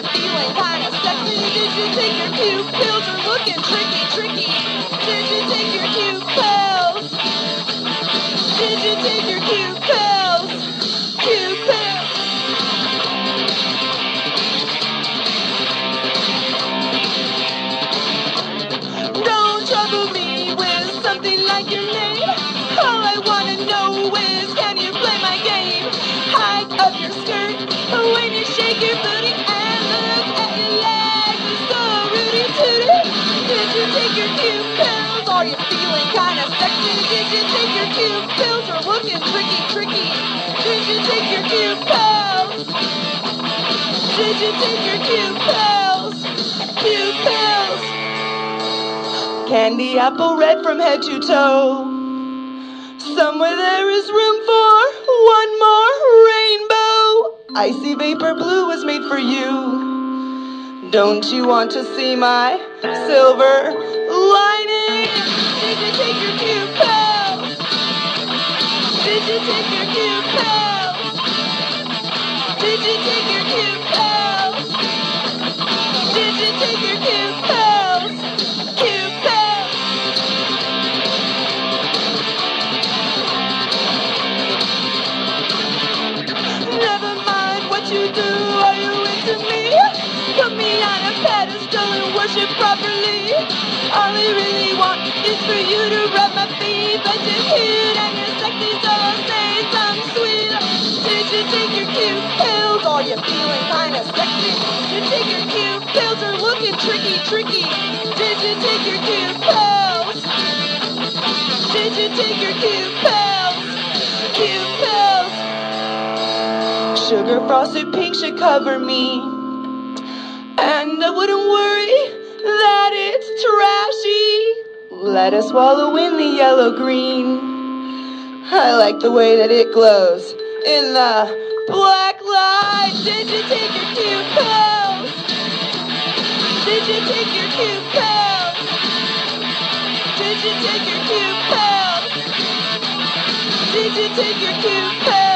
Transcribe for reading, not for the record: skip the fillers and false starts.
you feeling kinda sexy? Did you take your cute pills or looking tricky, tricky? Did you take your cute pills? Did you take your cute pills? Cute pills. Don't trouble me with something like your name. All I wanna know is, can you play my game? Hike up your skirt when you shake your booty and look at your legs. It's so rooty tooty. Did you take your cute pills? Are you feeling kinda sexy? Did you take your cute pills or looking tricky, tricky? Did you take your cute pills? Did you take your cute pills? Cute pills. Candy apple red from head to toe. Somewhere there is room for one more rainbow. Icy vapor blue was made for you. Don't you want to see my silver lining? Did you take your cute pills? Did you take your cute pills? Did you take your cute pills? Did you take your cute pills? Cute pills. Never mind what you do, are you into me? Put me on a pedestal and worship properly. All I really want is for you to rub my feet. But you're cute and you're sexy, so I'll say something sweet. Did you take your cute pills? Are you feeling kinda sexy? Did you take your cute pills or looking tricky, tricky? Did you take your cute pills? Did you take your cute pills? Cute pills. Sugar frosted pink should cover me, and I wouldn't worry that it's trashy. Let us wallow in the yellow green. I like the way that it glows in the black light. Did you take your cute pills? Did you take your cute pills? Did you take your cute pills? Did you take your cute pills?